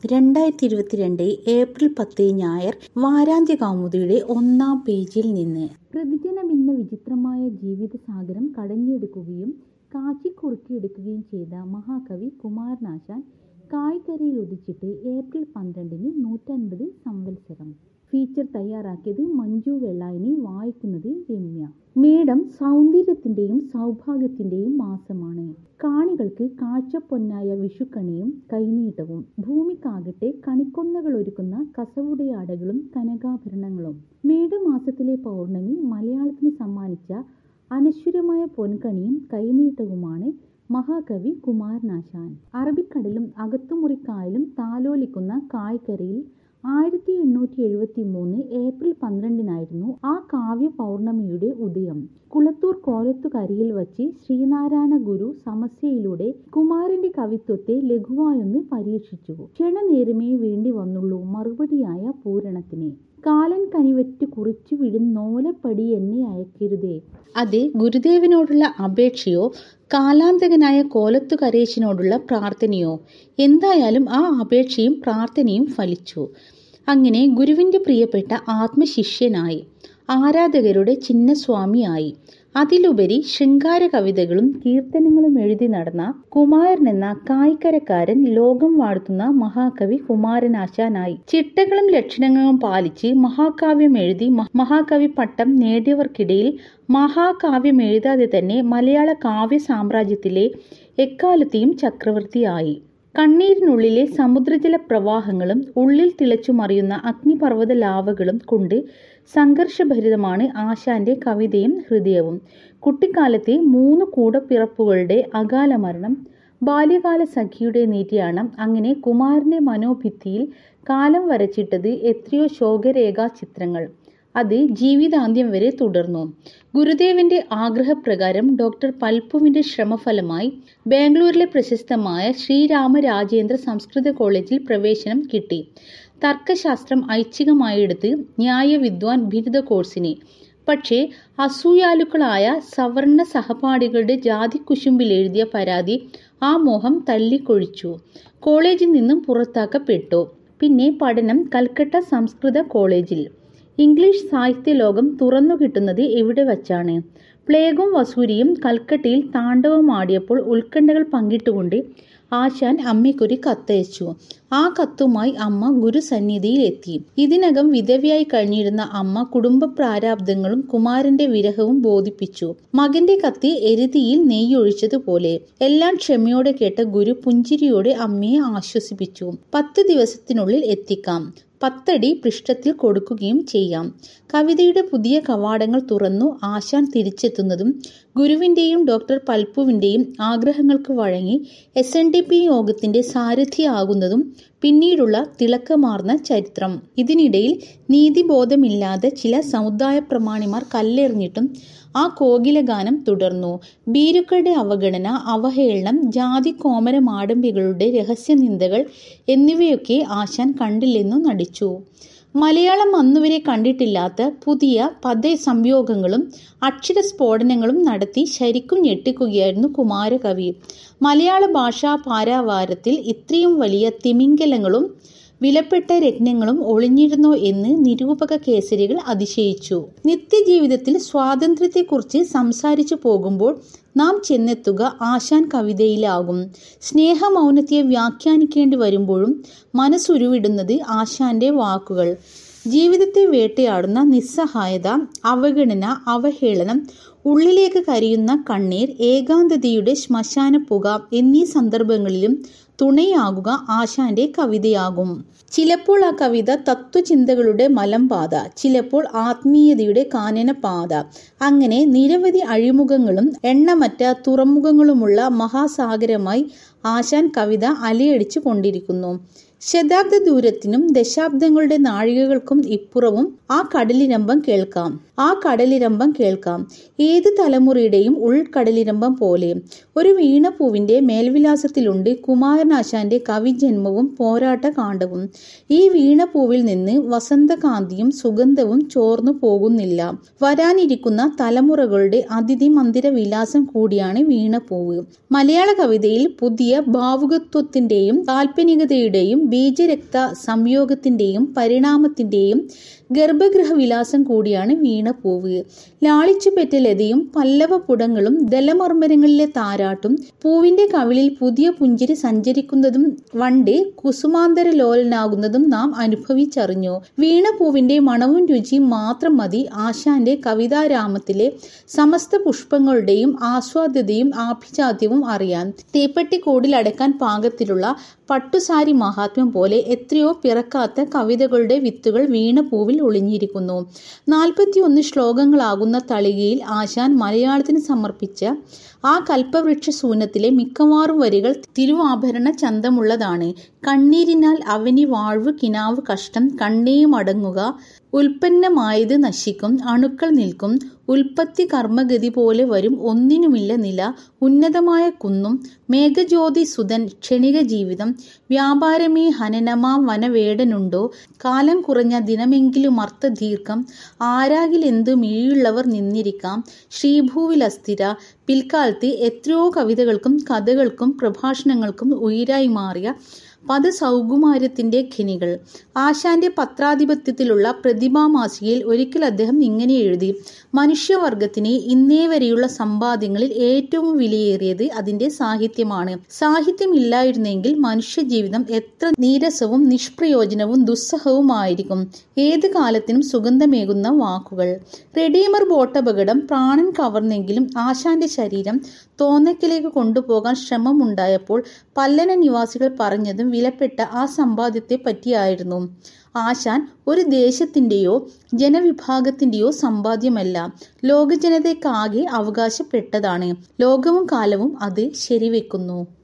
2022 April 10 ഞായർ വാരാന്ത്യ കൗമുദിയുടെ 1-ാം പേജിൽ നിന്ന്. പ്രതിജനമിന്ന വിചിത്രമായ ജീവിതസാഗരം കടഞ്ഞെടുക്കുകയും കാച്ചിക്കുറുക്കിയെടുക്കുകയും ചെയ്ത മഹാകവി കുമാരനാശാൻ കായ്ക്കരയിൽ ഉദിച്ചിട്ട് ഏപ്രിൽ 12-ന് 150 സംവത്സരം. ഫീച്ചർ തയ്യാറാക്കിയത് മഞ്ജു വെള്ളായണി, വായിക്കുന്നത് രമ്യ. മേടം സൗന്ദര്യത്തിന്റെയും സൗഭാഗ്യത്തിന്റെയും മാസമാണ്. കാണികൾക്ക് കാഴ്ചപ്പൊന്നായ വിഷുക്കണിയും കൈനീട്ടവും, ഭൂമിക്കാകട്ടെ കണിക്കൊന്നകൾ ഒരുക്കുന്ന കസവുടയാടകളും കനകാഭരണങ്ങളും. മേടമാസത്തിലെ പൗർണമി മലയാളത്തിന് സമ്മാനിച്ച അനശ്വരമായ പൊൻകണിയും കൈനീട്ടവുമാണ് മഹാകവി കുമാരനാശാൻ. അറബിക്കടലും അകത്തുമുറിക്കായലും താലോലിക്കുന്ന കായ്ക്കരയിൽ 1873 ഏപ്രിൽ 12-നായിരുന്നു ആ കാവ്യ പൗർണമിയുടെ ഉദയം. കുളത്തൂർ കോലത്തുകരയിൽ വച്ച് ശ്രീനാരായണ ഗുരു സമസ്യയിലൂടെ കുമാരന്റെ കവിത്വത്തെ ലഘുവായൊന്ന് പരീക്ഷിച്ചു. ക്ഷണനേരമേ വേണ്ടി വന്നുള്ളൂ മറുപടിയായ പൂരണത്തിന്. കാലൻ കനിവറ്റ് കുറിച്ചു വിടുന്നോലപ്പടി എന്നെ അയക്കരുതേ. അത് ഗുരുദേവനോടുള്ള അപേക്ഷയോ കാലാന്തകനായ കോലത്തുകരേശനോടുള്ള പ്രാർത്ഥനയോ? എന്തായാലും ആ അപേക്ഷയും പ്രാർത്ഥനയും ഫലിച്ചു. അങ്ങനെ ഗുരുവിന്റെ പ്രിയപ്പെട്ട ആത്മശിഷ്യനായി, ആരാധകരുടെ ചിഹ്നസ്വാമിയായി. അതിലുപരി ശൃംഗാര കവിതകളും കീർത്തനങ്ങളും എഴുതി നടന്ന കുമാരൻ എന്ന കായ്ക്കരക്കാരൻ ലോകം വാഴ്ത്തുന്ന മഹാകവി കുമാരനാശാനായി. ചിട്ടകളും ലക്ഷണങ്ങളും പാലിച്ച് മഹാകാവ്യം എഴുതി മഹാകവി പട്ടം നേടിയവർക്കിടയിൽ മഹാകാവ്യം എഴുതാതെ തന്നെ മലയാള കാവ്യ സാമ്രാജ്യത്തിലെ എക്കാലത്തെയും ചക്രവർത്തിയായി. കണ്ണീരിനുള്ളിലെ സമുദ്രജല പ്രവാഹങ്ങളും ഉള്ളിൽ തിളച്ചുമറിയുന്ന അഗ്നിപർവ്വത ലാവകളും കൊണ്ട് സംഘർഷഭരിതമാണ് ആശാന്റെ കവിതയും ഹൃദയവും. കുട്ടിക്കാലത്തെ 3 കൂടപ്പിറപ്പുകളുടെ അകാല മരണം, ബാല്യകാല സഖിയുടെ നിര്യാണം, അങ്ങനെ കുമാരന്റെ മനോഭിത്തിയിൽ കാലം വരച്ചിട്ടത് എത്രയോ ശോകരേഖാ ചിത്രങ്ങൾ. അത് ജീവിതാന്ത്യം വരെ തുടർന്നു. ഗുരുദേവന്റെ ആഗ്രഹപ്രകാരം ഡോക്ടർ പൽപ്പുവിന്റെ ശ്രമഫലമായി ബാംഗ്ലൂരിലെ പ്രശസ്തമായ ശ്രീരാമരാജേന്ദ്ര സംസ്കൃത കോളേജിൽ പ്രവേശനം കിട്ടി. തർക്കശാസ്ത്രം ഐച്ഛികമായെടുത്ത് ന്യായവിദ്വാൻ ബിരുദ കോഴ്സിന്. പക്ഷേ അസൂയാലുക്കളായ സവർണ സഹപാഠികളുടെ ജാതിക്കുശുമ്പിൽ എഴുതിയ പരാതി ആ മോഹം തല്ലിക്കൊഴിച്ചു. കോളേജിൽ നിന്നും പുറത്താക്കപ്പെട്ടു. പിന്നെ പഠനം കൽക്കട്ട സംസ്കൃത കോളേജിൽ. ഇംഗ്ലീഷ് സാഹിത്യ ലോകം തുറന്നു കിട്ടുന്നത് എവിടെ വച്ചാണ്? പ്ലേഗും വസൂരിയും കൽക്കട്ടയിൽ താണ്ഡവമാടിയപ്പോൾ ഉത്കണ്ഠകൾ പങ്കിട്ടുകൊണ്ട് ആശാൻ അമ്മയ്ക്കൊരു കത്തയച്ചു. ആ കത്തുമായി അമ്മ ഗുരുസന്നിധിയിൽ എത്തി. ഇതിനകം വിധവയായി കഴിഞ്ഞിരുന്ന അമ്മ കുടുംബ പ്രാരാബ്ദങ്ങളും കുമാരന്റെ വിരഹവും ബോധിപ്പിച്ചു. മകന്റെ കത്ത് എരുതിയിൽ നെയ്യൊഴിച്ചതുപോലെ. എല്ലാം ക്ഷമയോടെ കേട്ട ഗുരു പുഞ്ചിരിയോടെ അമ്മയെ ആശ്വസിപ്പിച്ചു. 10 ദിവസത്തിനുള്ളിൽ എത്തിക്കാം. 10 അടി പൃഷ്ഠത്തിൽ കൊടുക്കുകയും ചെയ്യാം. കവിതയുടെ പുതിയ കവാടങ്ങൾ തുറന്നു ആശാൻ തിരിച്ചെത്തുന്നതും ഗുരുവിന്റെയും ഡോക്ടർ പൽപ്പുവിന്റെയും ആഗ്രഹങ്ങൾക്ക് വഴങ്ങി SNDP യോഗത്തിന്റെ സാരഥിയാകുന്നതും പിന്നീടുള്ള തിളക്കമാർന്ന ചരിത്രം. ഇതിനിടയിൽ നീതിബോധമില്ലാതെ ചില സമുദായ പ്രമാണിമാർ കല്ലെറിഞ്ഞിട്ടും ആ കോകിലഗാനം തുടർന്നു. ഭീരുക്കളുടെ അവഗണന, അവഹേളനം, ജാതി കോമര മാടമ്പികളുടെ രഹസ്യനിന്ദകൾ എന്നിവയൊക്കെ ആശാൻ കണ്ടില്ലെന്നു നടിച്ചു. മലയാളം അന്നുവരെ കണ്ടിട്ടില്ലാത്ത പുതിയ പദസംയോഗങ്ങളും അക്ഷരസ്ഫോടനങ്ങളും നടത്തി ശരിക്കും ഞെട്ടിക്കുകയായിരുന്നു കുമാരകവി. മലയാള ഭാഷാ പാരാവാരത്തിൽ ഇത്രയും വലിയ തിമിംഗലങ്ങളും വിലപ്പെട്ട രത്നങ്ങളും ഒളിഞ്ഞിരുന്നോ എന്ന് നിരൂപക കേസരികൾ അതിശയിച്ചു. നിത്യജീവിതത്തിൽ സ്വാതന്ത്ര്യത്തെക്കുറിച്ച് സംസാരിച്ചു പോകുമ്പോൾ നാം ചെന്നെത്തുക ആശാൻ കവിതയിലാകും. സ്നേഹമൗനത്തെ വ്യാഖ്യാനിക്കേണ്ടി വരുമ്പോഴും മനസ്സുരുവിടുന്നത് ആശാന്റെ വാക്കുകൾ. ജീവിതത്തെ വേട്ടയാടുന്ന നിസ്സഹായത, അവഗണന, അവഹേളനം, ഉള്ളിലേക്ക് കരിയുന്ന കണ്ണീർ, ഏകാന്തതയുടെ ശ്മശാന പുക എന്നീ സന്ദർഭങ്ങളിലും തുണയാകുക ആശാന്റെ കവിതയാകും. ചിലപ്പോൾ ആ കവിത തത്വചിന്തകളുടെ മലമ്പാത, ചിലപ്പോൾ ആത്മീയതയുടെ കാനനപാത. അങ്ങനെ നിരവധി അഴിമുഖങ്ങളും എണ്ണമറ്റ തുറമുഖങ്ങളുമുള്ള മഹാസാഗരമായി ആശാൻ കവിത അലയടിച്ചു കൊണ്ടിരിക്കുന്നു. ശതാബ്ദ ദൂരത്തിനും ദശാബ്ദങ്ങളുടെ നാഴികകൾക്കും ഇപ്പുറവും ആ കടലിരമ്പം കേൾക്കാം. ഏത് തലമുറയുടെയും ഉൾക്കടലിരമ്പം പോലെ. ഒരു വീണപ്പൂവിന്റെ മേൽവിലാസത്തിലുണ്ട് കുമാരനാശാന്റെ കവിജന്മവും പോരാട്ട കാണ്ഡവും. ഈ വീണപ്പൂവിൽ നിന്ന് വസന്തകാന്തിയും സുഗന്ധവും ചോർന്നു പോകുന്നില്ല. വരാനിരിക്കുന്ന തലമുറകളുടെ അതിഥി മന്ദിര വിലാസം കൂടിയാണ് വീണപ്പൂവ്. മലയാള കവിതയിൽ പുതിയ ഭാവുകത്വത്തിന്റെയും കാൽപ്പനികതയുടെയും ബീജരക്ത സംയോഗത്തിന്റെയും പരിണാമത്തിന്റെയും ഗർഭഗൃഹവിലാസം കൂടിയാണ് വീണപ്പൂവ്. ലാളിച്ചുപെറ്റ ലതയും പല്ലവ പുടങ്ങളും ദലമർമ്മരങ്ങളിലെ താരാട്ടും പൂവിന്റെ കവിളിൽ പുതിയ പുഞ്ചിരി സഞ്ചരിക്കുന്നതും വണ്ട് കുസുമാന്തര ലോലനാകുന്നതും നാം അനുഭവിച്ചറിഞ്ഞു. വീണപ്പൂവിന്റെ മണവും രുചിയും മാത്രം മതി ആശാന്റെ കവിതാരാമത്തിലെ സമസ്ത പുഷ്പങ്ങളുടെയും ആസ്വാദ്യതയും ആഭിജാത്യവും അറിയാൻ. തീപ്പെട്ടിക്കൂടിൽ അടക്കാൻ പാകത്തിലുള്ള പട്ടുസാരി മഹാത്മ്യം പോലെ എത്രയോ പിറക്കാത്ത കവിതകളുടെ വിത്തുകൾ വീണപ്പൂവിൽ ഒളിഞ്ഞിരിക്കുന്നു. 41 ശ്ലോകങ്ങളാകുന്ന തളികയിൽ ആശാൻ മലയാളത്തിന് സമർപ്പിച്ച ആ കൽപ്പവൃക്ഷ സൂനത്തിലെ മിക്കവാറും വരികൾ തിരുവാഭരണ ചന്തമുള്ളതാണ്. കണ്ണീരിനാൽ അവനി വാഴ്വ് കിനാവ് കഷ്ടം കണ്ണേയും അടങ്ങുക ഉൽപ്പന്നമായത് നശിക്കും അണുക്കൾ നിൽക്കും ഉൽപ്പത്തി കർമ്മഗതി പോലെ വരും ഒന്നിനുമില്ല നില ഉന്നതമായ കുന്നും മേഘജ്യോതി സുതൻ ക്ഷണിക ജീവിതം വ്യാപാരമേ ഹനനമാ വനവേടനുണ്ടോ കാലം കുറഞ്ഞ ദിനമെങ്കിലും അർത്ഥദീർഘം ആരാകിലെന്തു മിഴിയുള്ളവർ നിന്നിരിക്കാം ശ്രീഭൂവിലസ്ഥിര. പിൽക്കാലത്ത് എത്രയോ കവിതകൾക്കും കഥകൾക്കും പ്രഭാഷണങ്ങൾക്കും ഉയിരായി മാറിയ പദസൗകുമാര്യത്തിന്റെ ഖനികൾ. ആശാന്റെ പത്രാധിപത്യത്തിലുള്ള പ്രതിഭാമാസികയിൽ ഒരിക്കൽ അദ്ദേഹം ഇങ്ങനെ എഴുതി: മനുഷ്യവർഗത്തിന് ഇന്നേ വരെയുള്ള സമ്പാദ്യങ്ങളിൽ ഏറ്റവും വിലയേറിയത് അതിന്റെ സാഹിത്യമാണ്. സാഹിത്യമില്ലായിരുന്നെങ്കിൽ മനുഷ്യജീവിതം എത്ര നീരസവും നിഷ്പ്രയോജനവും ദുസ്സഹവുമായിരിക്കും. ഏത് കാലത്തിനും സുഗന്ധമേകുന്ന വാക്കുകൾ. റെഡീമർ ബോട്ടപകടം പ്രാണൻ കവർന്നെങ്കിലും ആശാന്റെ ശരീരം തോന്നയ്ക്കലേക്ക് കൊണ്ടുപോകാൻ ശ്രമമുണ്ടായപ്പോൾ പല്ലന നിവാസികൾ പറഞ്ഞതും വിലപ്പെട്ട ആ സമ്പാദ്യത്തെ പറ്റിയായിരുന്നു. ആശാൻ ഒരു ദേശത്തിന്റെയോ ജനവിഭാഗത്തിന്റെയോ സമ്പാദ്യമല്ല, ലോകജനതയ്ക്കാകെ അവകാശപ്പെട്ടതാണ്. ലോകവും കാലവും അത് ശരിവെക്കുന്നു.